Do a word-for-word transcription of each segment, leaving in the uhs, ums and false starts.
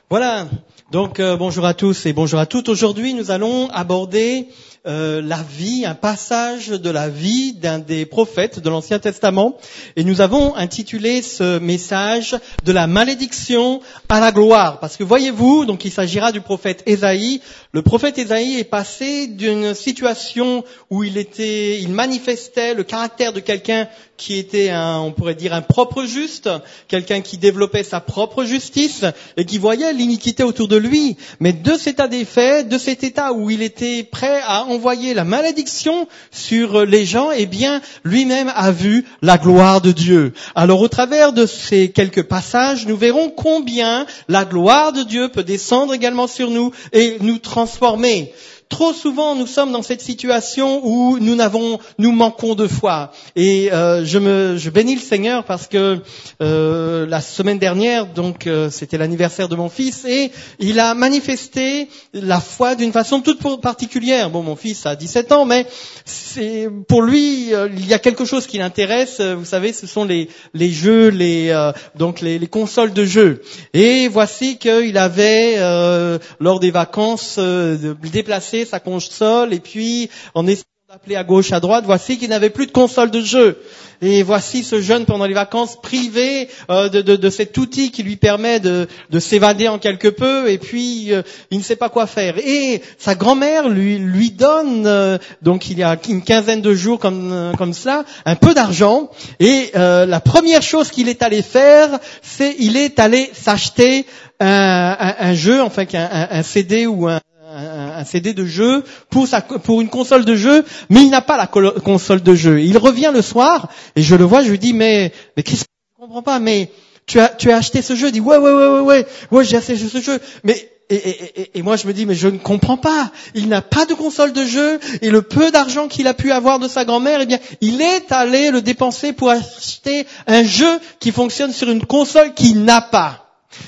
Voilà, donc euh, bonjour à tous et bonjour à toutes. Aujourd'hui, nous allons aborder euh, la vie, un passage de la vie d'un des prophètes de l'Ancien Testament. Et nous avons intitulé ce message « De la malédiction à la gloire ». Parce que voyez-vous, donc il s'agira du prophète Ésaïe. Le prophète Ésaïe est passé d'une situation où il était, il manifestait le caractère de quelqu'un qui était un, on pourrait dire un propre juste, quelqu'un qui développait sa propre justice et qui voyait l'iniquité autour de lui. Mais de cet état des faits, de cet état où il était prêt à envoyer la malédiction sur les gens, eh bien, lui-même a vu la gloire de Dieu. Alors, au travers de ces quelques passages, nous verrons combien la gloire de Dieu peut descendre également sur nous et nous transformer. Trop souvent, nous sommes dans cette situation où nous n'avons, nous manquons de foi. Et euh, je me, je bénis le Seigneur parce que euh, la semaine dernière, donc euh, c'était l'anniversaire de mon fils, et il a manifesté la foi d'une façon toute particulière. Bon, mon fils a dix-sept ans, mais c'est pour lui, euh, il y a quelque chose qui l'intéresse. Vous savez, ce sont les les jeux, les euh, donc les, les consoles de jeux. Et voici qu'il avait euh, lors des vacances euh, déplacé sa console et puis en essayant d'appeler à gauche, à droite, voici qu'il n'avait plus de console de jeu. Et voici ce jeune pendant les vacances privé euh, de, de, de cet outil qui lui permet de, de s'évader en quelque peu et puis euh, il ne sait pas quoi faire. Et sa grand-mère lui, lui donne, euh, donc il y a une quinzaine de jours comme, euh, comme cela, un peu d'argent. Et euh, la première chose qu'il est allé faire, c'est il est allé s'acheter un, un, un jeu, enfin un, un, un C D ou un un C D de jeu pour sa, pour une console de jeu, mais il n'a pas la console de jeu. Il revient le soir et je le vois, je lui dis mais mais qu'est-ce que je comprends pas, mais tu as tu as acheté ce jeu? Il dit ouais ouais ouais ouais ouais ouais j'ai acheté ce jeu, mais et, et, et, et moi je me dis mais je ne comprends pas. Il n'a pas de console de jeu et le peu d'argent qu'il a pu avoir de sa grand-mère, eh bien il est allé le dépenser pour acheter un jeu qui fonctionne sur une console qu'il n'a pas.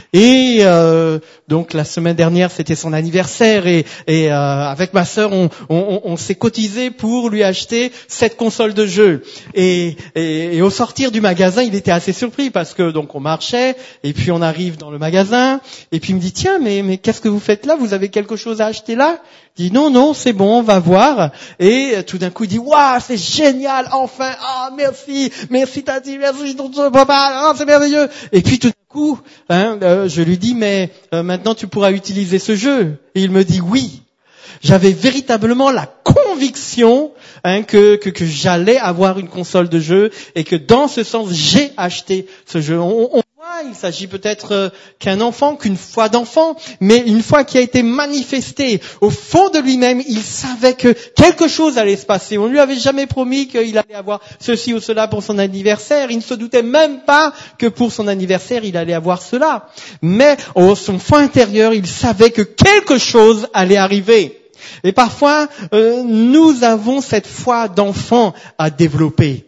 Et euh, donc la semaine dernière c'était son anniversaire et, et euh, avec ma sœur on, on, on s'est cotisé pour lui acheter cette console de jeu. Et, et, et au sortir du magasin il était assez surpris parce que donc on marchait et puis on arrive dans le magasin et puis il me dit tiens mais mais qu'est-ce que vous faites là? Vous avez quelque chose à acheter là? Il dit non non c'est bon on va voir. Et tout d'un coup il dit waouh c'est génial enfin ah oh, merci merci tati merci tonton papa oh, c'est merveilleux. Et puis tout d'un coup hein, euh, je lui dis mais euh, maintenant tu pourras utiliser ce jeu. Et il me dit oui. J'avais véritablement la conviction hein, que, que que j'allais avoir une console de jeu et que dans ce sens j'ai acheté ce jeu. On, on voit, il s'agit peut-être euh, qu'un enfant, qu'une foi d'enfant, mais une foi qui a été manifestée au fond de lui-même. Il savait que quelque chose allait se passer. On ne lui avait jamais promis qu'il allait avoir ceci ou cela pour son anniversaire. Il ne se doutait même pas que pour son anniversaire il allait avoir cela. Mais au son fond intérieur, il savait que quelque chose allait arriver. Et parfois, euh, nous avons cette foi d'enfant à développer.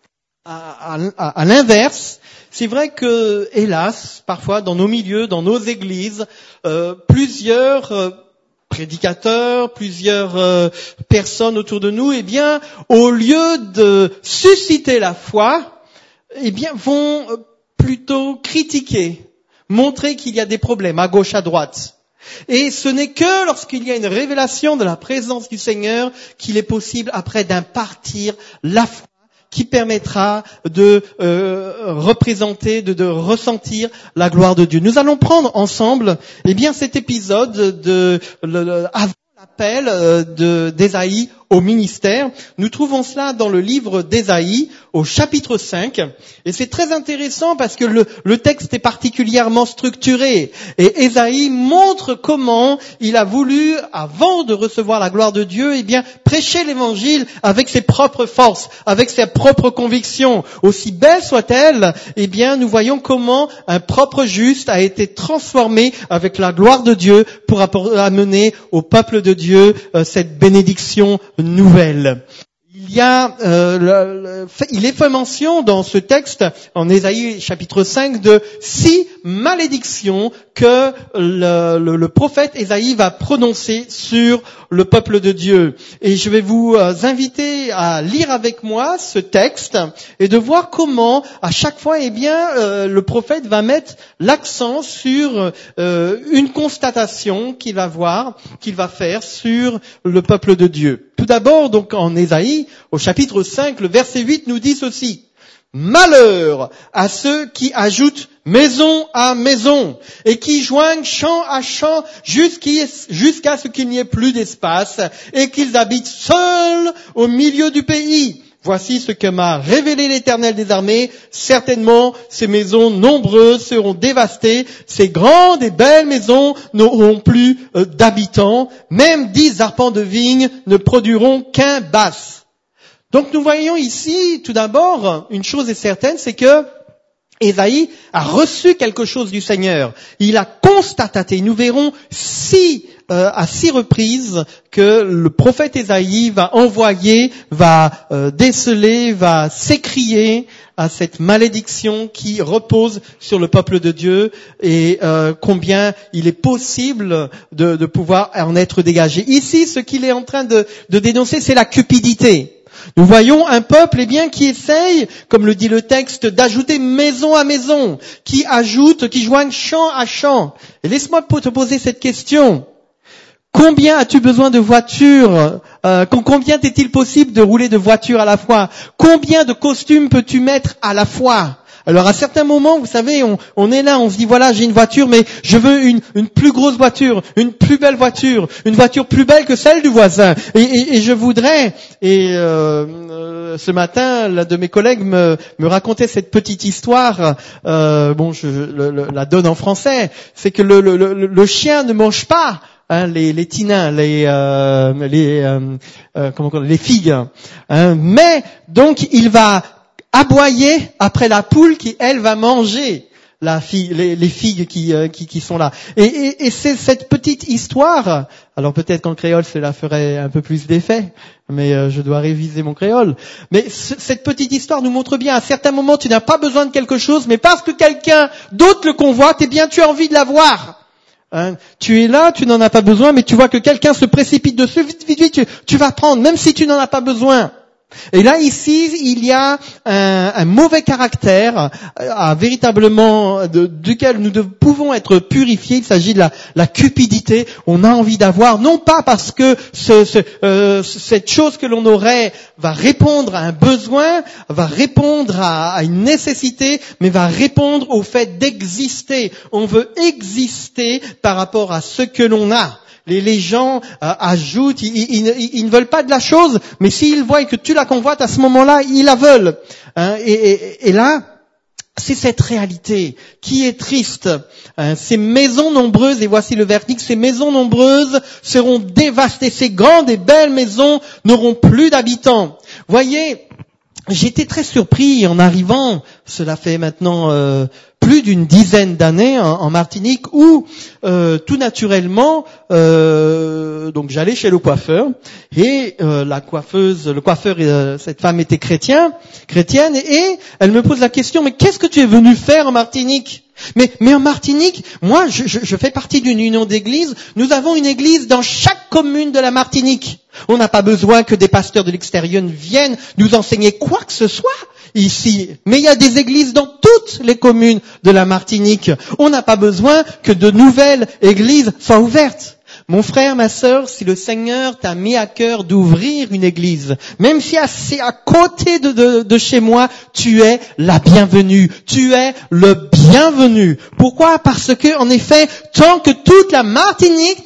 À, à, à, à l'inverse, c'est vrai que, hélas, parfois dans nos milieux, dans nos églises, euh, plusieurs euh, prédicateurs, plusieurs euh, personnes autour de nous, eh bien, au lieu de susciter la foi, eh bien, vont plutôt critiquer, montrer qu'il y a des problèmes à gauche, à droite. Et ce n'est que lorsqu'il y a une révélation de la présence du Seigneur qu'il est possible après d'impartir la foi qui permettra de euh, représenter, de, de ressentir la gloire de Dieu. Nous allons prendre ensemble eh bien cet épisode de le, le, avant l'appel de d'Ésaïe au ministère. Nous trouvons cela dans le livre d'Ésaïe au chapitre cinq. Et c'est très intéressant parce que le, le texte est particulièrement structuré. Et Ésaïe montre comment il a voulu, avant de recevoir la gloire de Dieu, eh bien, prêcher l'évangile avec ses propres forces, avec ses propres convictions. Aussi belles soient-elles, eh bien, nous voyons comment un propre juste a été transformé avec la gloire de Dieu pour amener au peuple de Dieu euh, cette bénédiction nouvelle. il y a, euh, le, le, il est fait mention dans ce texte, en Ésaïe chapitre cinq, de six malédictions que le, le, le prophète Ésaïe va prononcer sur le peuple de Dieu. Et je vais vous inviter à lire avec moi ce texte et de voir comment, à chaque fois, eh bien, euh, le prophète va mettre l'accent sur euh, une constatation qu'il va voir, qu'il va faire sur le peuple de Dieu. Tout d'abord, donc, en Ésaïe, au chapitre cinq, le verset huit nous dit ceci. Malheur à ceux qui ajoutent maison à maison et qui joignent champ à champ jusqu'à ce qu'il n'y ait plus d'espace et qu'ils habitent seuls au milieu du pays. Voici ce que m'a révélé l'Éternel des armées. Certainement, ces maisons nombreuses seront dévastées. Ces grandes et belles maisons n'auront plus d'habitants. Même dix arpents de vigne ne produiront qu'un bas. Donc nous voyons ici, tout d'abord, une chose est certaine, c'est que Ésaïe a reçu quelque chose du Seigneur. Il a constaté, nous verrons six, euh, à six reprises que le prophète Ésaïe va envoyer, va euh, déceler, va s'écrier à cette malédiction qui repose sur le peuple de Dieu et euh, combien il est possible de, de pouvoir en être dégagé. Ici, ce qu'il est en train de, de dénoncer, c'est la cupidité. Nous voyons un peuple, eh bien, qui essaye, comme le dit le texte, d'ajouter maison à maison, qui ajoute, qui joigne champ à champ. Et laisse-moi te poser cette question. Combien as-tu besoin de voitures euh, Combien t'est-il possible de rouler de voitures à la fois? Combien de costumes peux-tu mettre à la fois? Alors à certains moments, vous savez, on, on est là, on se dit voilà, j'ai une voiture, mais je veux une, une plus grosse voiture, une plus belle voiture, une voiture plus belle que celle du voisin. Et, et, et je voudrais, et euh, euh, ce matin, l'un de mes collègues me, me racontait cette petite histoire. Euh, bon, je, le, le, la donne en français. C'est que le, le, le, le chien ne mange pas. Hein, les, les tinins, les, euh, les, euh, euh, comment on dit, les figues. Hein, mais donc il va aboyer après la poule qui, elle, va manger la figue, les, les figues qui, euh, qui, qui sont là. Et, et, et c'est cette petite histoire, alors peut-être qu'en créole cela ferait un peu plus d'effet, mais euh, je dois réviser mon créole. Mais c- cette petite histoire nous montre bien, à certains moments tu n'as pas besoin de quelque chose, mais parce que quelqu'un d'autre le convoite, eh bien tu as envie de l'avoir. Hein, tu es là, tu n'en as pas besoin, mais tu vois que quelqu'un se précipite dessus, vite, vite, vite, tu, tu vas prendre, même si tu n'en as pas besoin. Et là, ici, il y a un, un mauvais caractère, à, véritablement, de, duquel nous de, pouvons être purifiés. Il s'agit de la, la cupidité. On a envie d'avoir, non pas parce que ce, ce, euh, cette chose que l'on aurait va répondre à un besoin, va répondre à, à une nécessité, mais va répondre au fait d'exister. On veut exister par rapport à ce que l'on a. Les, les gens euh, ajoutent, ils, ils, ils, ils ne veulent pas de la chose, mais s'ils voient que tu la convoites, à ce moment-là, ils la veulent. Hein, et, et, et là, c'est cette réalité qui est triste. Hein, ces maisons nombreuses, et voici le verdict, ces maisons nombreuses seront dévastées. Ces grandes et belles maisons n'auront plus d'habitants. Voyez, j'étais très surpris en arrivant, cela fait maintenant euh, plus d'une dizaine d'années en, en Martinique, où euh, tout naturellement, euh, donc j'allais chez le coiffeur et euh, la coiffeuse, le coiffeur, euh, cette femme était chrétien, chrétienne, et, et elle me pose la question, mais qu'est-ce que tu es venu faire en Martinique ? Mais, mais en Martinique, moi, je, je, je fais partie d'une union d'églises. Nous avons une église dans chaque commune de la Martinique. On n'a pas besoin que des pasteurs de l'extérieur viennent nous enseigner quoi que ce soit ici. Mais il y a des églises dans toutes les communes de la Martinique. On n'a pas besoin que de nouvelles églises soient ouvertes. Mon frère, ma sœur, si le Seigneur t'a mis à cœur d'ouvrir une église, même si c'est à côté de, de, de chez moi, tu es la bienvenue. Tu es le bienvenu. Pourquoi ? Parce que, en effet, tant que toute la Martinique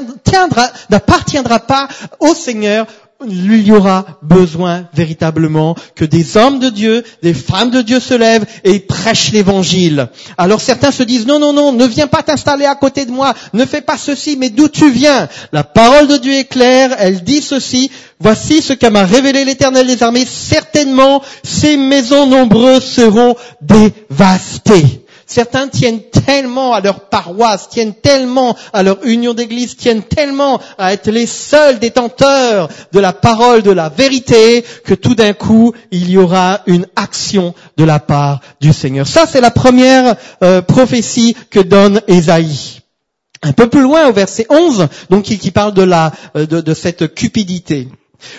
n'appartiendra pas au Seigneur, il y aura besoin véritablement que des hommes de Dieu, des femmes de Dieu se lèvent et prêchent l'évangile. Alors certains se disent non, non, non, ne viens pas t'installer à côté de moi, ne fais pas ceci, mais d'où tu viens ? La parole de Dieu est claire, elle dit ceci, voici ce qu'a m'a révélé l'Éternel des armées, certainement ces maisons nombreuses seront dévastées. Certains tiennent tellement à leur paroisse, tiennent tellement à leur union d'église, tiennent tellement à être les seuls détenteurs de la parole, de la vérité, que tout d'un coup, il y aura une action de la part du Seigneur. Ça, c'est la première euh, prophétie que donne Ésaïe. Un peu plus loin, au verset onze, donc qui, qui parle de la de, de cette cupidité.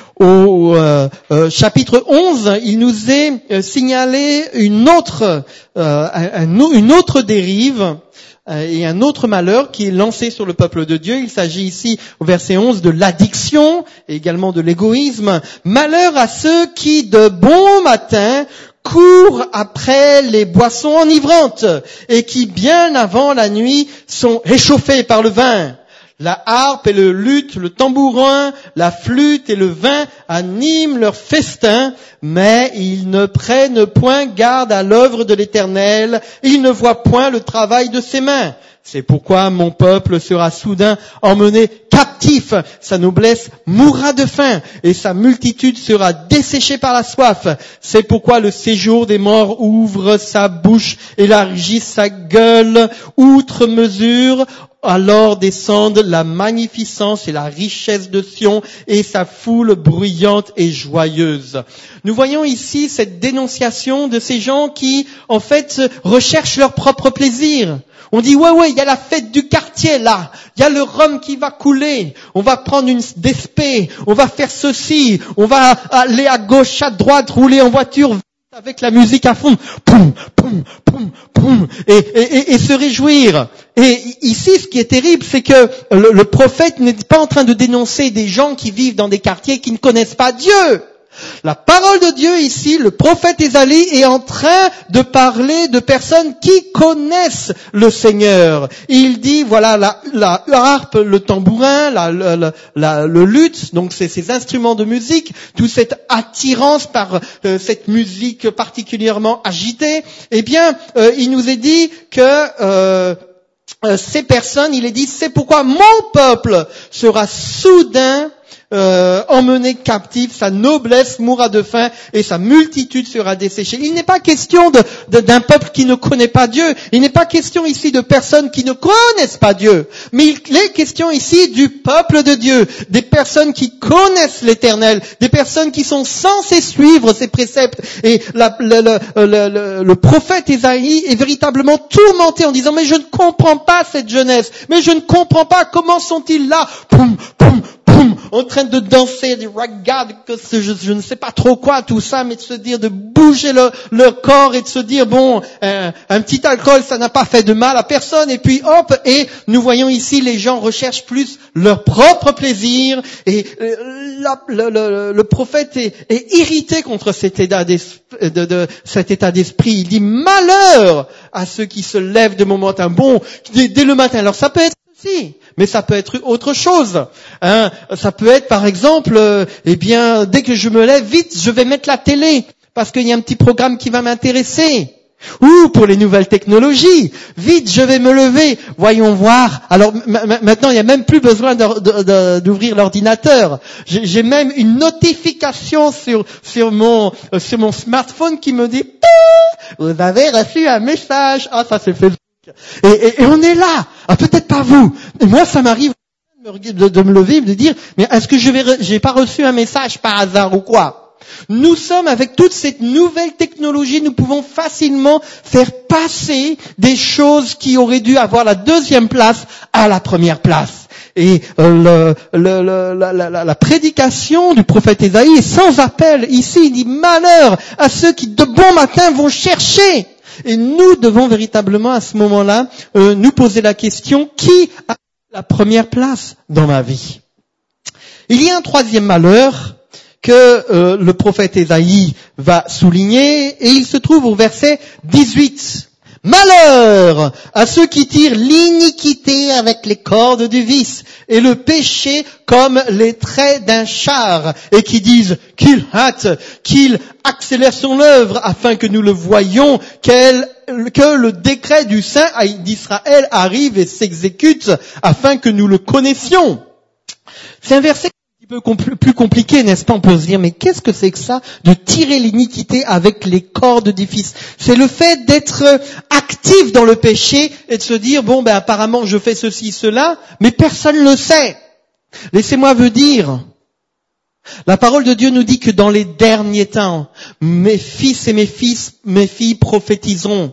Au euh, euh, chapitre onze, il nous est euh, signalé une autre euh, un, un, une autre dérive euh, et un autre malheur qui est lancé sur le peuple de Dieu. Il s'agit ici, au verset onze, de l'addiction et également de l'égoïsme. Malheur à ceux qui, de bon matin, courent après les boissons enivrantes et qui, bien avant la nuit, sont réchauffés par le vin. La harpe et le luth, le tambourin, la flûte et le vin animent leur festin, mais ils ne prennent point garde à l'œuvre de l'Éternel, ils ne voient point le travail de ses mains. C'est pourquoi mon peuple sera soudain emmené captif, sa noblesse mourra de faim, et sa multitude sera desséchée par la soif. C'est pourquoi le séjour des morts ouvre sa bouche, élargit sa gueule, outre mesure. Alors descendent la magnificence et la richesse de Sion et sa foule bruyante et joyeuse. Nous voyons ici cette dénonciation de ces gens qui, en fait, recherchent leur propre plaisir. On dit, ouais, ouais, il y a la fête du quartier, là. Il y a le rhum qui va couler. On va prendre une despée. On va faire ceci. On va aller à gauche, à droite, rouler en voiture avec la musique à fond. Poum, poum, poum, poum. Et, et, et, et se réjouir. Et ici, ce qui est terrible, c'est que le, le prophète n'est pas en train de dénoncer des gens qui vivent dans des quartiers qui ne connaissent pas Dieu. La parole de Dieu ici, le prophète Ésaïe est en train de parler de personnes qui connaissent le Seigneur. Il dit, voilà, la, la harpe, le tambourin, la, la, la, le luth, donc c'est ces instruments de musique, toute cette attirance par euh, cette musique particulièrement agitée. Eh bien, euh, il nous est dit que euh, euh, ces personnes, il est dit, c'est pourquoi mon peuple sera soudain Euh, emmené captif, sa noblesse mourra de faim et sa multitude sera desséchée. Il n'est pas question de, de, d'un peuple qui ne connaît pas Dieu. Il n'est pas question ici de personnes qui ne connaissent pas Dieu. Mais il est question ici du peuple de Dieu, des personnes qui connaissent l'Éternel, des personnes qui sont censées suivre ses préceptes. Et la, le, le, le, le, le prophète Ésaïe est véritablement tourmenté en disant, mais je ne comprends pas cette jeunesse, mais je ne comprends pas comment sont-ils là, poum, poum, en train de danser, du ragad, que je, je ne sais pas trop quoi, tout ça, mais de se dire, de bouger le, leur corps et de se dire, bon, euh, un petit alcool, ça n'a pas fait de mal à personne, et puis hop, et nous voyons ici, les gens recherchent plus leur propre plaisir, et euh, la, le, le, le prophète est, est irrité contre cet état, de, de, cet état d'esprit. Il dit, malheur à ceux qui se lèvent de mon matin, bon, dès, dès le matin. Alors ça peut être ceci, mais ça peut être autre chose. Hein, ça peut être, par exemple, euh, eh bien, dès que je me lève, vite, je vais mettre la télé parce qu'il y a un petit programme qui va m'intéresser. Ou pour les nouvelles technologies, vite, je vais me lever. Voyons voir. Alors m- m- maintenant, il n'y a même plus besoin de, de, de, d'ouvrir l'ordinateur. J'ai, j'ai même une notification sur sur mon euh, sur mon smartphone qui me dit « Vous avez reçu un message. » Ah, ça c'est fait. Et, et, et on est là. Ah, peut-être pas vous. Et moi, ça m'arrive de, de me lever et de dire, mais est-ce que je vais, j'ai pas reçu un message par hasard ou quoi? Nous sommes, avec toute cette nouvelle technologie, nous pouvons facilement faire passer des choses qui auraient dû avoir la deuxième place à la première place. Et euh, le, le, le, la, la, la prédication du prophète Ésaïe est sans appel. Ici, il dit, malheur à ceux qui de bon matin vont chercher. Et nous devons véritablement à ce moment-là euh, nous poser la question, qui a la première place dans ma vie? Il y a un troisième malheur que euh, le prophète Ésaïe va souligner, et il se trouve au verset dix-huit. Malheur à ceux qui tirent l'iniquité avec les cordes du vice et le péché comme les traits d'un char, et qui disent qu'il hâte, qu'il accélère son œuvre afin que nous le voyions, qu'elle, que le décret du Saint d'Israël arrive et s'exécute afin que nous le connaissions. C'est un verset peu compl- plus compliqué, n'est-ce pas? On peut se dire, mais qu'est-ce que c'est que ça de tirer l'iniquité avec les cordes du Fils? C'est le fait d'être actif dans le péché et de se dire, bon, ben apparemment je fais ceci, cela, mais personne ne le sait. Laissez-moi vous dire, la parole de Dieu nous dit que dans les derniers temps, mes fils et mes fils, mes filles prophétiseront.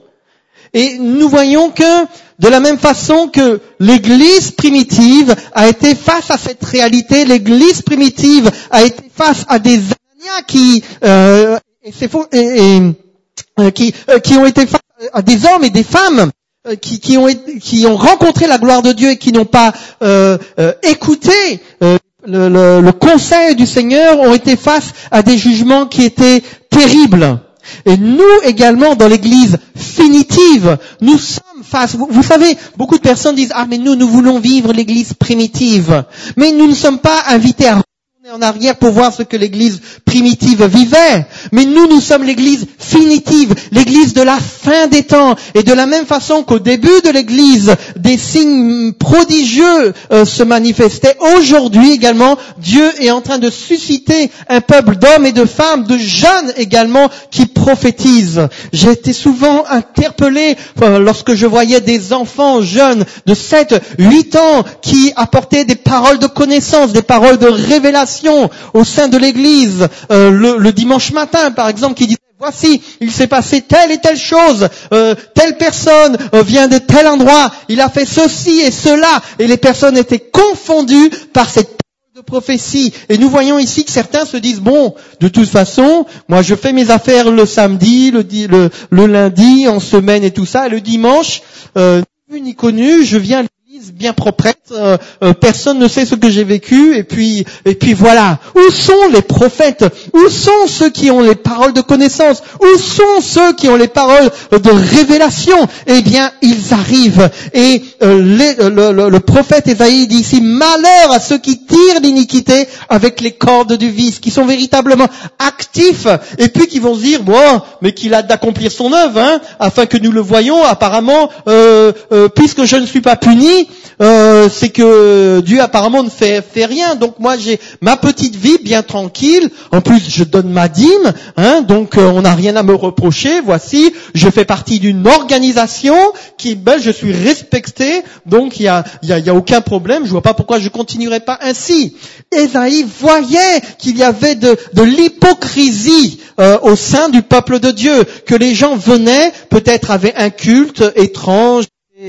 Et nous voyons que, de la même façon que l'Église primitive a été face à cette réalité, l'Église primitive a été face à des Ananias qui, euh, et c'est faux, et, et, euh, qui, euh, qui ont été face à des hommes et des femmes euh, qui, qui ont, qui ont rencontré la gloire de Dieu et qui n'ont pas euh, euh, écouté euh, le, le, le conseil du Seigneur, ont été face à des jugements qui étaient terribles. Et nous également, dans l'Église finitive, nous sommes face... Vous, vous savez, beaucoup de personnes disent « Ah, mais nous, nous voulons vivre l'Église primitive. » Mais nous ne sommes pas invités à retourner en arrière pour voir ce que l'Église primitive vivait. Mais nous, nous sommes l'Église finitive, l'Église de la fin des temps. Et de la même façon qu'au début de l'Église, des signes prodigieux euh, se manifestaient, aujourd'hui également, Dieu est en train de susciter un peuple d'hommes et de femmes, de jeunes également, qui prophétisent. J'ai été souvent interpellé euh, lorsque je voyais des enfants jeunes de sept, huit ans qui apportaient des paroles de connaissance, des paroles de révélation au sein de l'Église, euh, le, le dimanche matin par exemple, qui disait voici, il s'est passé telle et telle chose, euh, telle personne euh, vient de tel endroit, il a fait ceci et cela, et les personnes étaient confondues par cette parole de prophétie. Et nous voyons ici que certains se disent bon, de toute façon, moi je fais mes affaires le samedi, le, le, le lundi, en semaine et tout ça, et le dimanche, euh, ni vu ni connu, je viens bien proprette, euh, euh, personne ne sait ce que j'ai vécu, et puis et puis voilà. Où sont les prophètes? Où sont ceux qui ont les paroles de connaissance? Où sont ceux qui ont les paroles de révélation? Eh bien, ils arrivent. Et euh, les, le, le, le prophète Ésaïe dit ici, malheur à ceux qui tirent l'iniquité avec les cordes du vice, qui sont véritablement actifs, et puis qui vont se dire, bon, mais qu'il a d'accomplir son œuvre, hein, afin que nous le voyions, apparemment, euh, euh, puisque je ne suis pas puni, Euh, c'est que Dieu apparemment ne fait, fait rien. Donc moi j'ai ma petite vie bien tranquille. En plus je donne ma dîme, hein, donc euh, on n'a rien à me reprocher. Voici, je fais partie d'une organisation qui, ben, je suis respecté. Donc il y a, il y a, il y a aucun problème. Je vois pas pourquoi je continuerai pas ainsi. Ésaïe voyait qu'il y avait de, de l'hypocrisie euh, au sein du peuple de Dieu, que les gens venaient, peut-être avaient un culte étrange.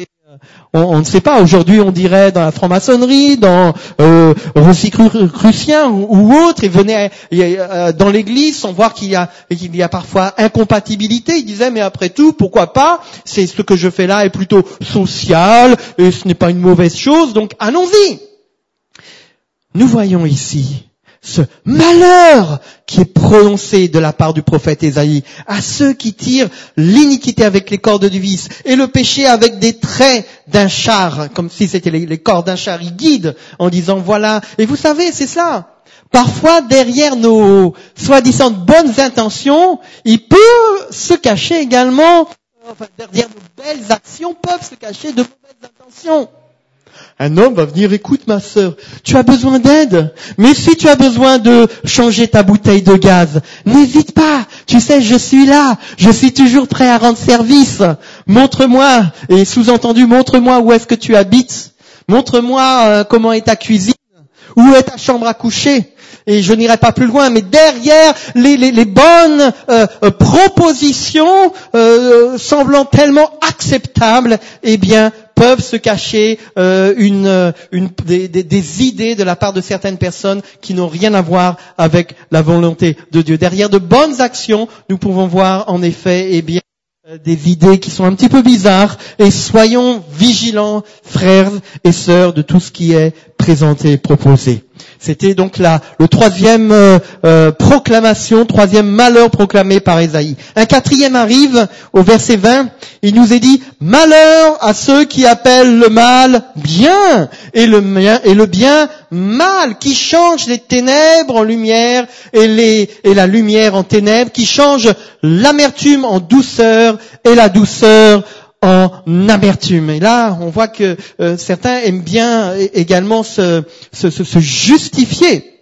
On, on ne sait pas, aujourd'hui on dirait dans la franc-maçonnerie, dans euh, Rosicrucien ou, ou autre, ils venaient euh, dans l'église sans voir qu'il y a qu'il y a parfois incompatibilité. Ils disaient mais après tout, pourquoi pas, c'est ce que je fais là est plutôt social et ce n'est pas une mauvaise chose, donc allons-y. Nous voyons ici ce malheur qui est prononcé de la part du prophète Ésaïe à ceux qui tirent l'iniquité avec les cordes du vice et le péché avec des traits d'un char, comme si c'était les, les cordes d'un char. Il guide en disant voilà. Et vous savez, c'est ça. Parfois, derrière nos soi-disant bonnes intentions, il peut se cacher également, enfin, derrière nos belles actions peuvent se cacher de mauvaises intentions. Un homme va venir, écoute ma sœur, tu as besoin d'aide, mais si tu as besoin de changer ta bouteille de gaz, n'hésite pas, tu sais, je suis là, je suis toujours prêt à rendre service. Montre-moi, et sous-entendu, montre-moi où est-ce que tu habites, montre-moi euh, comment est ta cuisine, où est ta chambre à coucher. Et je n'irai pas plus loin, mais derrière les, les, les bonnes euh, euh, propositions euh, semblant tellement acceptables, eh bien, peuvent se cacher euh, une, une, des, des, des idées de la part de certaines personnes qui n'ont rien à voir avec la volonté de Dieu. Derrière de bonnes actions, nous pouvons voir en effet, eh bien, des idées qui sont un petit peu bizarres, et soyons vigilants, frères et sœurs, de tout ce qui est présenté et proposé. C'était donc la, le troisième euh, euh, proclamation, troisième malheur proclamé par Ésaïe. Un quatrième arrive au verset vingt. Il nous est dit « Malheur à ceux qui appellent le mal bien et le, et le bien mal, qui changent les ténèbres en lumière et, les, et la lumière en ténèbres, qui changent l'amertume en douceur et la douceur en amertume. » Et là, on voit que euh, certains aiment bien également se, se, se, se justifier.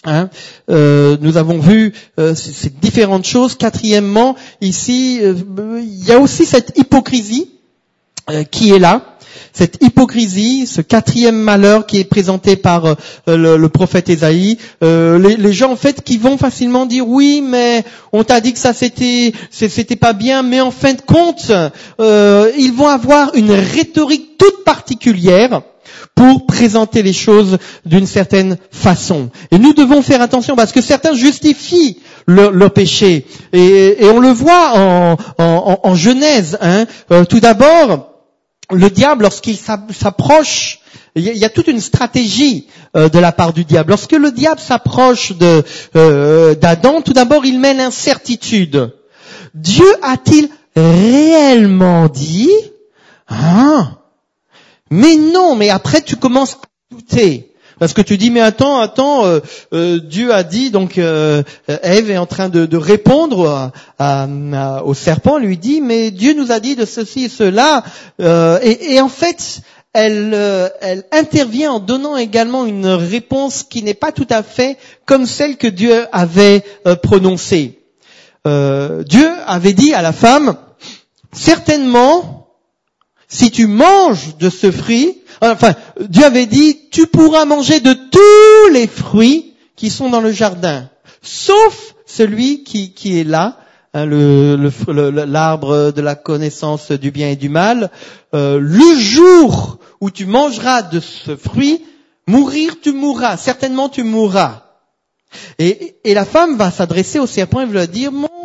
Hein, euh, nous avons vu euh, ces, ces différentes choses. Quatrièmement, ici, euh, il y a aussi cette hypocrisie euh, qui est là. Cette hypocrisie, ce quatrième malheur qui est présenté par euh, le, le prophète Ésaïe, euh, les, les gens en fait qui vont facilement dire oui, mais on t'a dit que ça c'était c'était pas bien, mais en fin de compte, euh, ils vont avoir une rhétorique toute particulière pour présenter les choses d'une certaine façon. Et nous devons faire attention parce que certains justifient leur, leur péché. Et, et on le voit en, en, en Genèse. Hein. Euh, tout d'abord, le diable, lorsqu'il s'approche, il y a toute une stratégie euh, de la part du diable. Lorsque le diable s'approche de euh, d'Adam, tout d'abord, il met l'incertitude. Dieu a-t-il réellement dit ? Hein ? Mais non, mais après tu commences à douter. Parce que tu dis, mais attends, attends, euh, euh, Dieu a dit, donc euh, Ève est en train de, de répondre à, à, à, au serpent, lui dit, mais Dieu nous a dit de ceci et cela. Euh, et, et en fait, elle, euh, elle intervient en donnant également une réponse qui n'est pas tout à fait comme celle que Dieu avait euh, prononcée. Euh, Dieu avait dit à la femme, certainement, si tu manges de ce fruit, enfin, Dieu avait dit, tu pourras manger de tous les fruits qui sont dans le jardin, sauf celui qui, qui est là, hein, le, le, l'arbre de la connaissance du bien et du mal. Euh, le jour où tu mangeras de ce fruit, mourir tu mourras, certainement tu mourras. Et, et la femme va s'adresser au serpent et va dire, mon,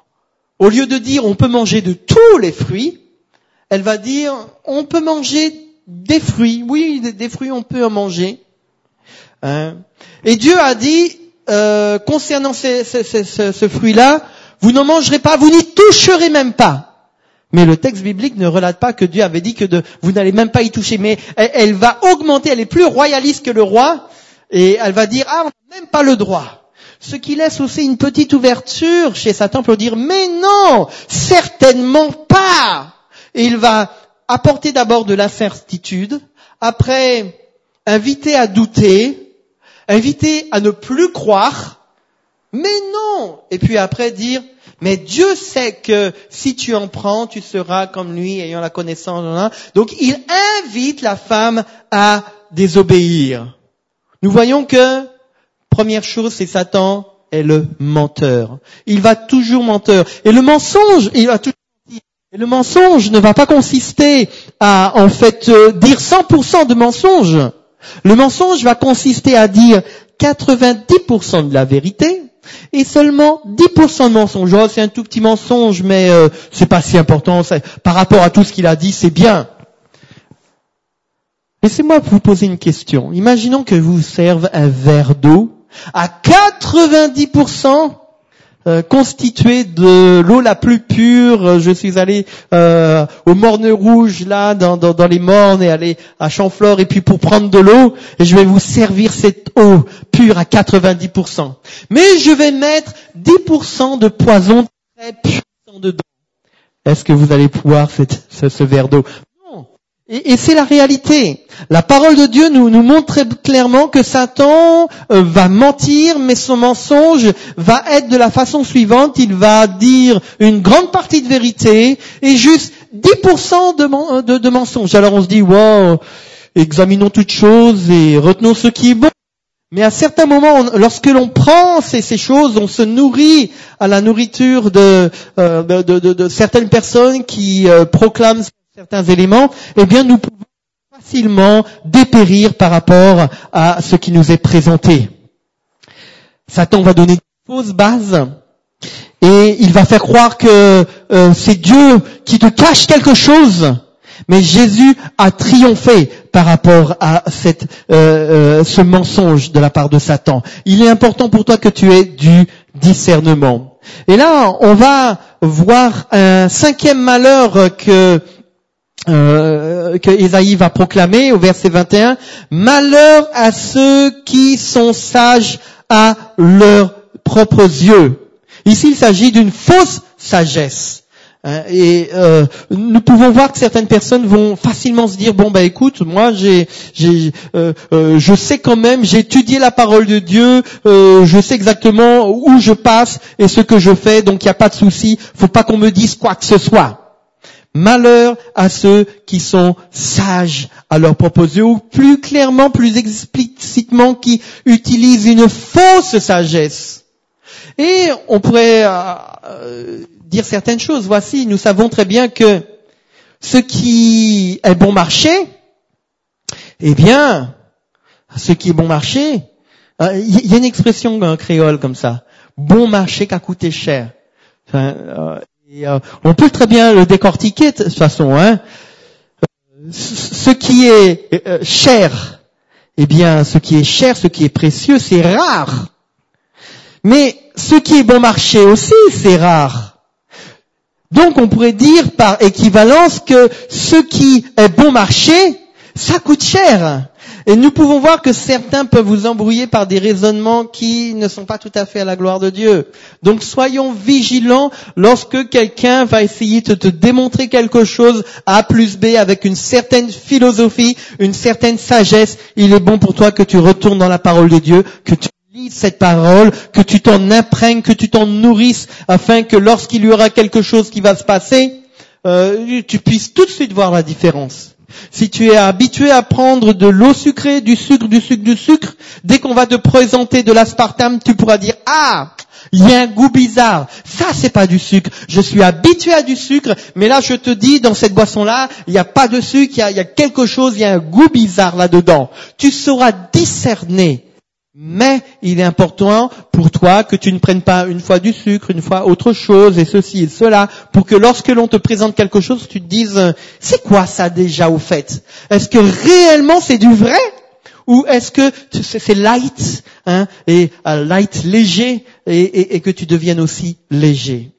au lieu de dire on peut manger de tous les fruits, elle va dire on peut manger des fruits. Oui, des, des fruits on peut en manger. Hein. Et Dieu a dit euh, concernant ce, ce, ce, ce fruit-là, vous n'en mangerez pas, vous n'y toucherez même pas. Mais le texte biblique ne relate pas que Dieu avait dit que de, vous n'allez même pas y toucher. Mais elle, elle va augmenter, elle est plus royaliste que le roi, et elle va dire ah on n'a même pas le droit. Ce qui laisse aussi une petite ouverture chez Satan pour dire mais non, certainement pas. Et il va apporter d'abord de l'incertitude, après inviter à douter, inviter à ne plus croire, mais non. Et puis après dire, mais Dieu sait que si tu en prends, tu seras comme lui, ayant la connaissance. Donc il invite la femme à désobéir. Nous voyons que, première chose, c'est Satan est le menteur. Il va toujours menteur. Et le mensonge, il va toujours mentir. Et le mensonge ne va pas consister à, en fait, euh, dire cent pour cent de mensonge. Le mensonge va consister à dire quatre-vingt-dix pour cent de la vérité et seulement dix pour cent de mensonge. Oh, c'est un tout petit mensonge, mais euh, c'est pas si important. C'est, par rapport à tout ce qu'il a dit, c'est bien. Laissez-moi vous poser une question. Imaginons que vous serve un verre d'eau à quatre-vingt-dix pour cent euh, constitué de l'eau la plus pure. Je suis allé euh, au Morne Rouge, là, dans, dans, dans les Mornes, et aller à Champflore, et puis pour prendre de l'eau, et je vais vous servir cette eau pure à quatre-vingt-dix pour cent. Mais je vais mettre dix pour cent de poison très puissant dedans. Est-ce que vous allez pouvoir cette, ce, ce verre d'eau ? Et, et c'est la réalité. La parole de Dieu nous, nous montre très clairement que Satan euh, va mentir, mais son mensonge va être de la façon suivante. Il va dire une grande partie de vérité et juste dix pour cent de, de, de mensonge. Alors on se dit, wow, examinons toutes choses et retenons ce qui est bon. Mais à certains moments, on, lorsque l'on prend ces, ces choses, on se nourrit à la nourriture de, euh, de, de, de, de certaines personnes qui euh, proclament certains éléments, eh bien nous pouvons facilement dépérir par rapport à ce qui nous est présenté. Satan va donner une fausse base et il va faire croire que euh, c'est Dieu qui te cache quelque chose, mais Jésus a triomphé par rapport à cette, euh, euh, ce mensonge de la part de Satan. Il est important pour toi que tu aies du discernement. Et là, on va voir un cinquième malheur que Euh, que Ésaïe va proclamer au verset vingt et un. Malheur à ceux qui sont sages à leurs propres yeux. Ici, il s'agit d'une fausse sagesse. Hein, et euh, nous pouvons voir que certaines personnes vont facilement se dire bon bah écoute, moi j'ai, j'ai, euh, euh, je sais quand même, j'ai étudié la parole de Dieu, euh, je sais exactement où je passe et ce que je fais, donc il n'y a pas de souci, faut pas qu'on me dise quoi que ce soit. Malheur à ceux qui sont sages à leur propre yeux, ou plus clairement, plus explicitement, qui utilisent une fausse sagesse. Et on pourrait euh, euh, dire certaines choses. Voici, nous savons très bien que ce qui est bon marché, eh bien, ce qui est bon marché, il euh, y a une expression euh, créole comme ça, bon marché qui a coûté cher. Enfin, euh, et, euh, on peut très bien le décortiquer de toute façon. Hein. Ce qui est euh, cher, eh bien, ce qui est cher, ce qui est précieux, c'est rare. Mais ce qui est bon marché aussi, c'est rare. Donc on pourrait dire par équivalence que ce qui est bon marché, ça coûte cher. Et nous pouvons voir que certains peuvent vous embrouiller par des raisonnements qui ne sont pas tout à fait à la gloire de Dieu. Donc soyons vigilants lorsque quelqu'un va essayer de te démontrer quelque chose A plus B avec une certaine philosophie, une certaine sagesse. Il est bon pour toi que tu retournes dans la parole de Dieu, que tu lis cette parole, que tu t'en imprègnes, que tu t'en nourrisses, afin que lorsqu'il y aura quelque chose qui va se passer, euh, tu puisses tout de suite voir la différence. Si tu es habitué à prendre de l'eau sucrée, du sucre, du sucre, du sucre, dès qu'on va te présenter de l'aspartame, tu pourras dire « Ah, il y a un goût bizarre. Ça, c'est pas du sucre. Je suis habitué à du sucre, mais là, je te dis, dans cette boisson-là, il n'y a pas de sucre, il y a, il y a quelque chose, il y a un goût bizarre là-dedans. » Tu sauras discerner. Mais il est important pour toi que tu ne prennes pas une fois du sucre, une fois autre chose, et ceci et cela, pour que lorsque l'on te présente quelque chose, tu te dises, c'est quoi ça déjà au fait? Est-ce que réellement c'est du vrai? Ou est-ce que c'est light, hein, et uh, light, léger, et, et, et que tu deviennes aussi léger?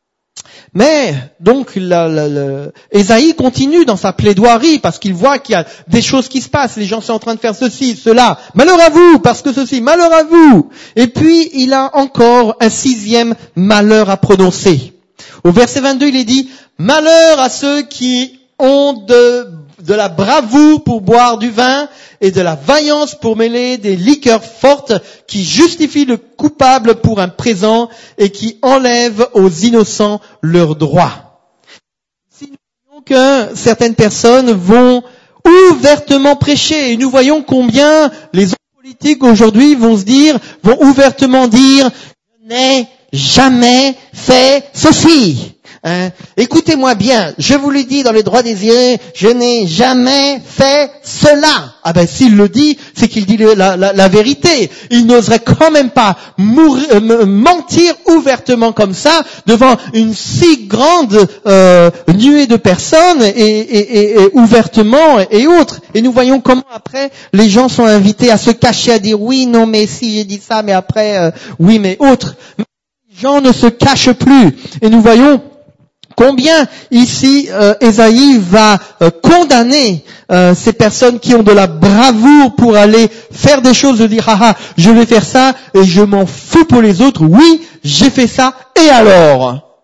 Mais donc la, la, la, Ésaïe continue dans sa plaidoirie parce qu'il voit qu'il y a des choses qui se passent. Les gens sont en train de faire ceci, cela. Malheur à vous parce que ceci, malheur à vous. Et puis il a encore un sixième malheur à prononcer. Au verset vingt-deux, il est dit malheur à ceux qui ont de, de la bravoure pour boire du vin et de la vaillance pour mêler des liqueurs fortes qui justifient le coupable pour un présent et qui enlèvent aux innocents leurs droits. Si nous voyons que certaines personnes vont ouvertement prêcher, et nous voyons combien les hommes politiques aujourd'hui vont se dire, vont ouvertement dire, je n'ai jamais fait ceci. Hein? Écoutez-moi bien, je vous le dis dans le droit des yeux, je n'ai jamais fait cela. Ah ben s'il le dit, c'est qu'il dit la, la, la vérité. Il n'oserait quand même pas mourir, euh, mentir ouvertement comme ça devant une si grande euh, nuée de personnes et, et, et, et ouvertement et autres. Et nous voyons comment après les gens sont invités à se cacher, à dire oui, non, mais si j'ai dit ça, mais après euh, oui, mais autres. Mais les gens ne se cachent plus. Et nous voyons combien ici euh, Ésaïe va euh, condamner euh, ces personnes qui ont de la bravoure pour aller faire des choses, de dire ah ah je vais faire ça et je m'en fous pour les autres. Oui, j'ai fait ça et alors.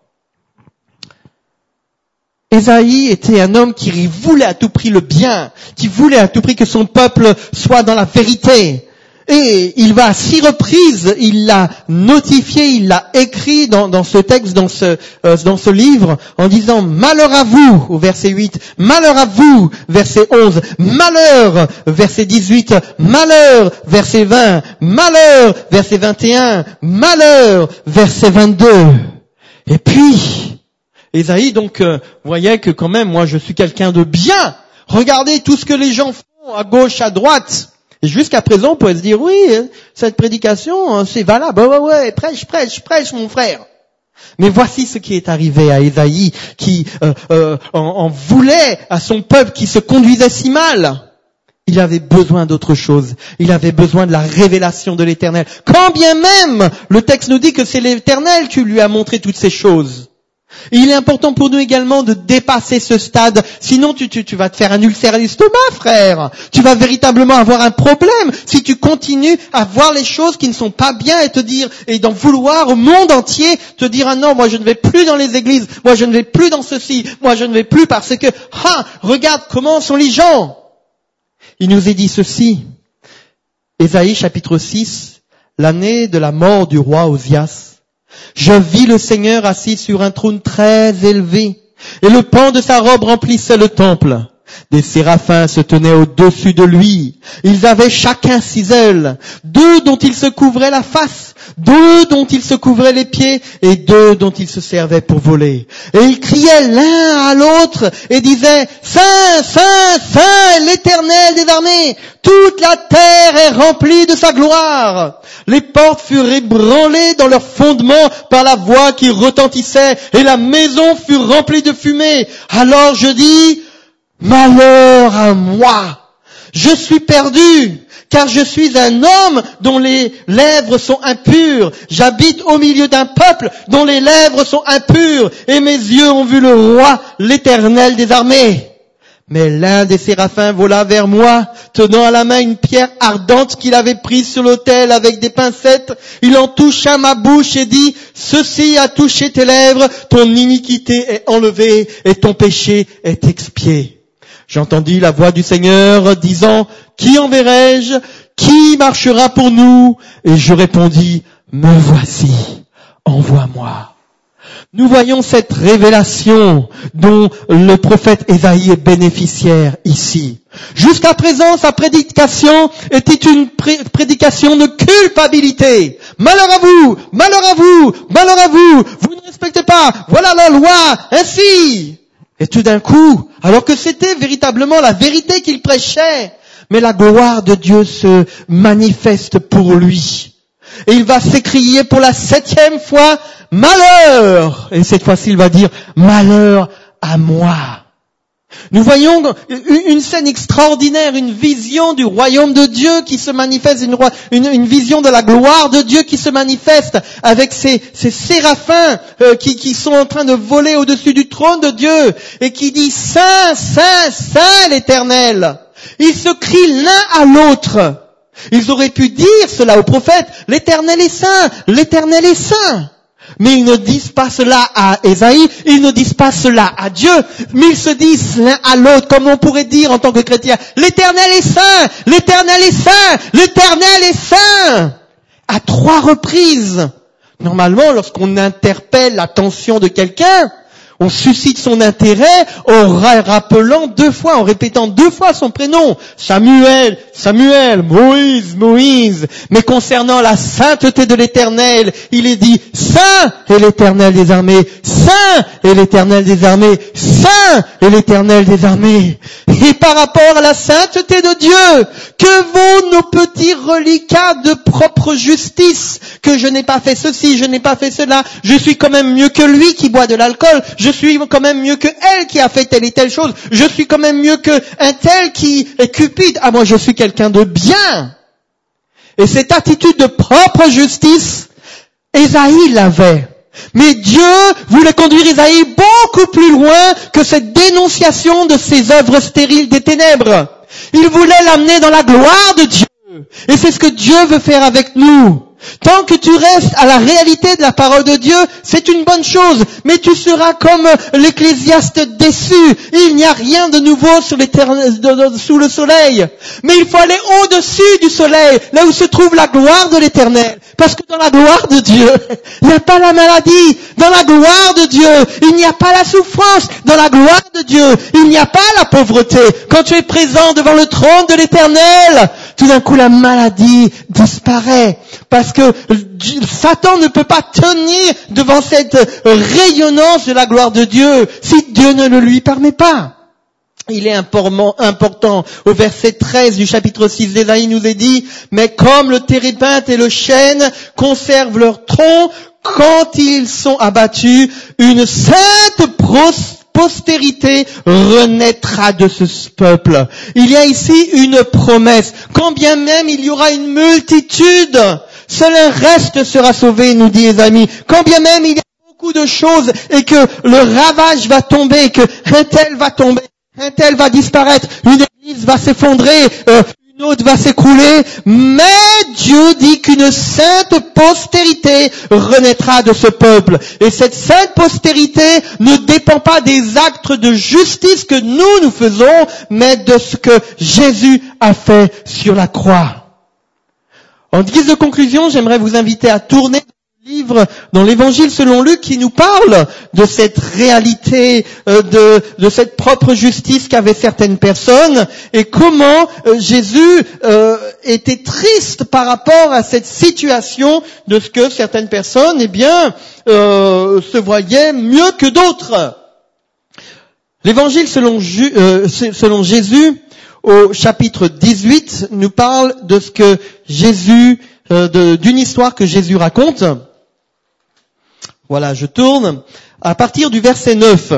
Ésaïe était un homme qui voulait à tout prix le bien, qui voulait à tout prix que son peuple soit dans la vérité. Et il va à six reprises, il l'a notifié, il l'a écrit dans, dans ce texte, dans ce, euh, dans ce livre, en disant « Malheur à vous » au verset huit, « Malheur à vous » verset onze, « Malheur » verset dix-huit, « Malheur » verset vingt, « Malheur » verset vingt et un, « Malheur » verset vingt-deux. Et puis, Ésaïe donc euh, voyait que quand même, moi je suis quelqu'un de bien. Regardez tout ce que les gens font à gauche, à droite. Et jusqu'à présent, on pourrait se dire, oui, cette prédication, c'est valable. Ouais, ouais, ouais, prêche, prêche, prêche, mon frère. Mais voici ce qui est arrivé à Ésaïe, qui euh, euh, en, en voulait à son peuple qui se conduisait si mal. Il avait besoin d'autre chose. Il avait besoin de la révélation de l'Éternel. Quand bien même, le texte nous dit que c'est l'Éternel qui lui a montré toutes ces choses. Il est important pour nous également de dépasser ce stade. Sinon, tu, tu, tu vas te faire un ulcère à l'estomac, frère. Tu vas véritablement avoir un problème si tu continues à voir les choses qui ne sont pas bien et te dire, et d'en vouloir au monde entier, te dire, ah non, moi je ne vais plus dans les églises, moi je ne vais plus dans ceci, moi je ne vais plus parce que, ah, regarde comment sont les gens. Il nous est dit ceci. Ésaïe chapitre six, l'année de la mort du roi Osias. Je vis le Seigneur assis sur un trône très élevé, et le pan de sa robe remplissait le temple. Des séraphins se tenaient au-dessus de lui. Ils avaient chacun six ailes, deux dont ils se couvraient la face, deux dont ils se couvraient les pieds, et deux dont ils se servaient pour voler. Et ils criaient l'un à l'autre, et disaient, Saint, Saint, Saint, l'Éternel des armées, toute la terre est remplie de sa gloire. Les portes furent ébranlées dans leurs fondements par la voix qui retentissait, et la maison fut remplie de fumée. Alors je dis, malheur à moi, je suis perdu, car je suis un homme dont les lèvres sont impures. J'habite au milieu d'un peuple dont les lèvres sont impures, et mes yeux ont vu le roi, l'Éternel des armées. Mais l'un des séraphins vola vers moi, tenant à la main une pierre ardente qu'il avait prise sur l'autel avec des pincettes. Il en toucha ma bouche et dit, ceci a touché tes lèvres, ton iniquité est enlevée et ton péché est expié. J'entendis la voix du Seigneur disant, qui enverrai-je? Qui marchera pour nous? Et je répondis, me voici, envoie-moi. Nous voyons cette révélation dont le prophète Ésaïe est bénéficiaire ici. Jusqu'à présent, sa prédication était une pré- prédication de culpabilité. Malheur à vous, malheur à vous, malheur à vous, vous ne respectez pas, voilà la loi, ainsi. Et tout d'un coup, alors que c'était véritablement la vérité qu'il prêchait, mais la gloire de Dieu se manifeste pour lui. Et il va s'écrier pour la septième fois, malheur! Et cette fois-ci, il va dire, malheur à moi. Nous voyons une scène extraordinaire, une vision du royaume de Dieu qui se manifeste, une, une, une vision de la gloire de Dieu qui se manifeste avec ces, ces séraphins euh, qui, qui sont en train de voler au-dessus du trône de Dieu et qui dit, Saint, Saint, Saint l'Éternel. Ils se crient l'un à l'autre. Ils auraient pu dire cela au prophète, l'Éternel est saint, l'Éternel est saint. Mais ils ne disent pas cela à Ésaïe, ils ne disent pas cela à Dieu, mais ils se disent l'un à l'autre, comme on pourrait dire en tant que chrétien, l'Éternel est saint, l'Éternel est saint, l'Éternel est saint. À trois reprises. Normalement, lorsqu'on interpelle l'attention de quelqu'un, on suscite son intérêt en rappelant deux fois, en répétant deux fois son prénom. Samuel, Samuel, Moïse, Moïse. Mais concernant la sainteté de l'Éternel, il est dit, Saint est l'Éternel des armées, Saint est l'Éternel des armées, Saint est l'Éternel des armées. Et par rapport à la sainteté de Dieu, que vaut nos petits reliquats de propre justice? Que je n'ai pas fait ceci, je n'ai pas fait cela, je suis quand même mieux que lui qui boit de l'alcool, je suis quand même mieux que elle qui a fait telle et telle chose, je suis quand même mieux que un tel qui est cupide. Ah, moi je suis quelqu'un de bien. Et cette attitude de propre justice, Ésaïe l'avait. Mais Dieu voulait conduire Ésaïe beaucoup plus loin que cette dénonciation de ses œuvres stériles des ténèbres. Il voulait l'amener dans la gloire de Dieu. Et c'est ce que Dieu veut faire avec nous. Tant que tu restes à la réalité de la parole de Dieu, c'est une bonne chose, mais tu seras comme l'Ecclésiaste déçu. Il n'y a rien de nouveau sur sous le soleil. Mais il faut aller au-dessus du soleil, là où se trouve la gloire de l'Éternel. Parce que dans la gloire de Dieu, il n'y a pas la maladie. Dans la gloire de Dieu, il n'y a pas la souffrance. Dans la gloire de Dieu, il n'y a pas la pauvreté. Quand tu es présent devant le trône de l'Éternel, tout d'un coup la maladie disparaît. Parce que Satan ne peut pas tenir devant cette rayonnance de la gloire de Dieu si Dieu ne le lui permet pas. Il est important, au verset treize du chapitre six d'Ésaïe nous est dit, mais comme le térébinthe et le chêne conservent leur tronc, quand ils sont abattus, une sainte postérité renaîtra de ce peuple. Il y a ici une promesse. Quand bien même il y aura une multitude, seul un reste sera sauvé, nous dit Ésaïe. Quand bien même il y a beaucoup de choses et que le ravage va tomber, que un tel va tomber, un tel va disparaître, une église va s'effondrer, euh, une autre va s'écrouler, mais Dieu dit qu'une sainte postérité renaîtra de ce peuple. Et cette sainte postérité ne dépend pas des actes de justice que nous, nous faisons, mais de ce que Jésus a fait sur la croix. En guise de conclusion, j'aimerais vous inviter à tourner le livre dans l'Évangile selon Luc qui nous parle de cette réalité, euh, de, de cette propre justice qu'avaient certaines personnes et comment euh, Jésus euh, était triste par rapport à cette situation de ce que certaines personnes, eh bien, euh, se voyaient mieux que d'autres. L'Évangile selon, Ju- euh, selon Jésus au chapitre dix-huit, nous parle de ce que Jésus, euh, de, d'une histoire que Jésus raconte. Voilà, je tourne. À partir du verset neuf.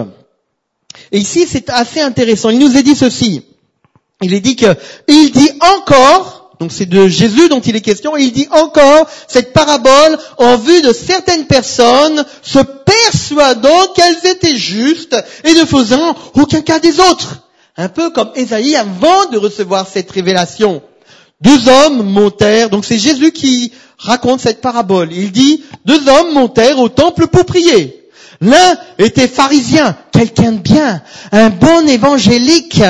Et ici, c'est assez intéressant. Il nous est dit ceci. Il est dit que, il dit encore, donc c'est de Jésus dont il est question, et il dit encore cette parabole en vue de certaines personnes se persuadant qu'elles étaient justes et ne faisant aucun cas des autres. Un peu comme Ésaïe avant de recevoir cette révélation. Deux hommes montèrent, donc c'est Jésus qui raconte cette parabole. Il dit, deux hommes montèrent au temple pour prier. L'un était pharisien, quelqu'un de bien, un bon évangélique,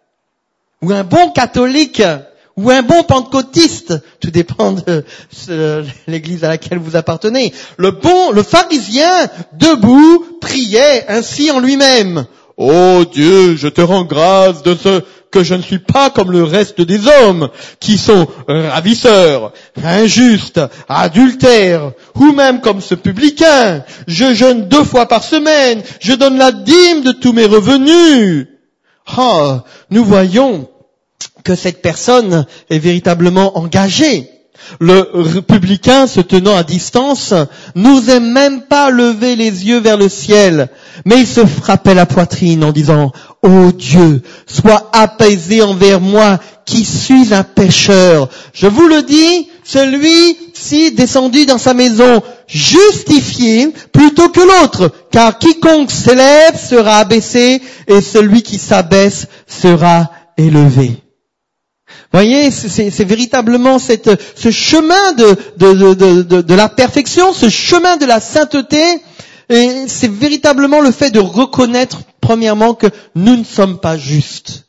ou un bon catholique, ou un bon pentecôtiste. Tout dépend de ce, l'église à laquelle vous appartenez. Le bon, le pharisien, debout, priait ainsi en lui-même. Ô Dieu, je te rends grâce de ce que je ne suis pas comme le reste des hommes, qui sont ravisseurs, injustes, adultères, ou même comme ce publicain. Je jeûne deux fois par semaine, je donne la dîme de tous mes revenus. Ah, nous voyons que cette personne est véritablement engagée. Le publicain, se tenant à distance, n'osait même pas lever les yeux vers le ciel, mais il se frappait la poitrine en disant « Ô Dieu, sois apaisé envers moi qui suis un pécheur. » Je vous le dis, celui-ci descendu dans sa maison justifié plutôt que l'autre, car quiconque s'élève sera abaissé et celui qui s'abaisse sera élevé. Voyez, c'est, c'est véritablement cette, ce chemin de, de, de, de, de la perfection, ce chemin de la sainteté, et c'est véritablement le fait de reconnaître, premièrement, que nous ne sommes pas justes.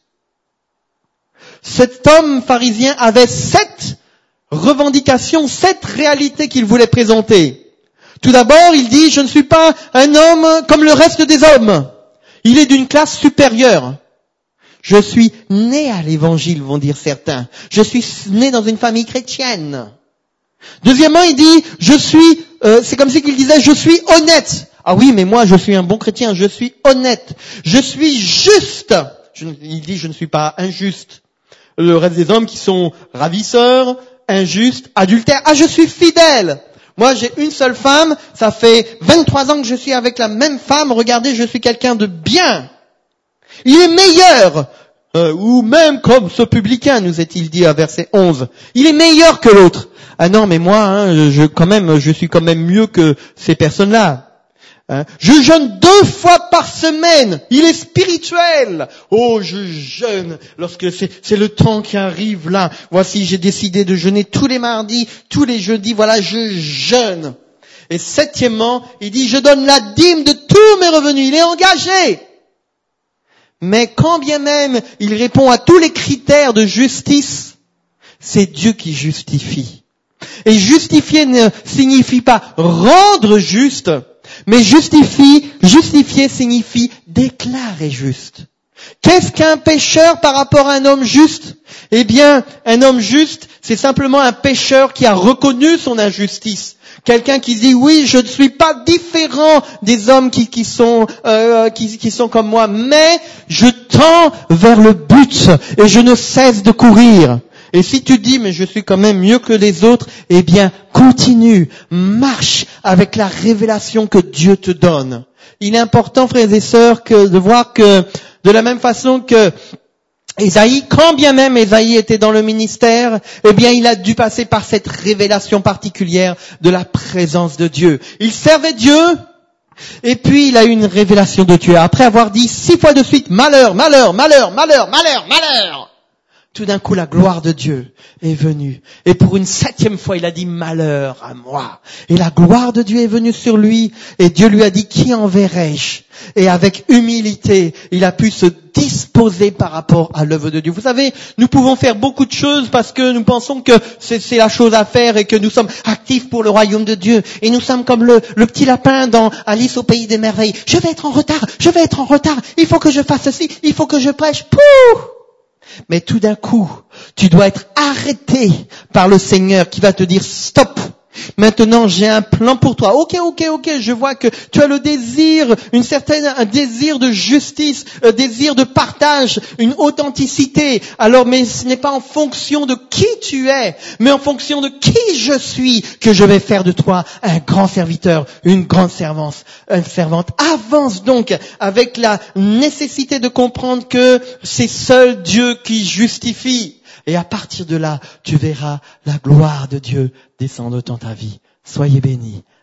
Cet homme pharisien avait sept revendications, sept réalités qu'il voulait présenter. Tout d'abord, il dit, je ne suis pas un homme comme le reste des hommes. Il est d'une classe supérieure. Je suis né à l'évangile, vont dire certains. Je suis né dans une famille chrétienne. Deuxièmement, il dit, je suis, euh, c'est comme si qu'il disait, je suis honnête. Ah oui, mais moi, je suis un bon chrétien, je suis honnête. Je suis juste. Je, il dit, je ne suis pas injuste. Le reste des hommes qui sont ravisseurs, injustes, adultères. Ah, je suis fidèle. Moi, j'ai une seule femme. Ça fait vingt-trois ans que je suis avec la même femme. Regardez, je suis quelqu'un de bien. Il est meilleur, euh, ou même comme ce publicain, nous est-il dit à verset onze. Il est meilleur que l'autre. Ah non, mais moi, hein, je, quand même, je suis quand même mieux que ces personnes-là. Hein. Je jeûne deux fois par semaine. Il est spirituel. Oh, je jeûne lorsque c'est, c'est le temps qui arrive là. Voici, j'ai décidé de jeûner tous les mardis, tous les jeudis. Voilà, je jeûne. Et septièmement, il dit, je donne la dîme de tous mes revenus. Il est engagé. Mais quand bien même il répond à tous les critères de justice, c'est Dieu qui justifie. Et justifier ne signifie pas rendre juste, mais justifie, justifier signifie déclarer juste. Qu'est-ce qu'un pécheur par rapport à un homme juste? Eh bien, un homme juste, c'est simplement un pécheur qui a reconnu son injustice. Quelqu'un qui dit oui, je ne suis pas différent des hommes qui, qui sont euh, qui, qui sont comme moi, mais je tends vers le but et je ne cesse de courir. Et si tu dis mais je suis quand même mieux que les autres, eh bien continue, marche avec la révélation que Dieu te donne. Il est important, frères et sœurs, que de voir que de la même façon que Ésaïe, quand bien même Ésaïe était dans le ministère, eh bien il a dû passer par cette révélation particulière de la présence de Dieu. Il servait Dieu, Et puis il a eu une révélation de Dieu. Après avoir dit six fois de suite, malheur, malheur, malheur, malheur, malheur, malheur. Tout d'un coup, la gloire de Dieu est venue. Et pour une septième fois, il a dit malheur à moi. Et la gloire de Dieu est venue sur lui. Et Dieu lui a dit, qui enverrai-je? Et avec humilité, il a pu se disposer par rapport à l'œuvre de Dieu. Vous savez, nous pouvons faire beaucoup de choses parce que nous pensons que c'est, c'est la chose à faire et que nous sommes actifs pour le royaume de Dieu. Et nous sommes comme le, le petit lapin dans Alice au pays des merveilles. Je vais être en retard, je vais être en retard. Il faut que je fasse ceci, il faut que je prêche. Pouh! Mais tout d'un coup, tu dois être arrêté par le Seigneur qui va te dire stop. Maintenant, j'ai un plan pour toi. Ok, ok, ok. Je vois que tu as le désir, une certaine, un désir de justice, un désir de partage, une authenticité. Alors, mais ce n'est pas en fonction de qui tu es, mais en fonction de qui je suis que je vais faire de toi un grand serviteur, une grande servante, une servante. Avance donc avec la nécessité de comprendre que c'est seul Dieu qui justifie. Et à partir de là, tu verras la gloire de Dieu descendre dans ta vie. Soyez bénis.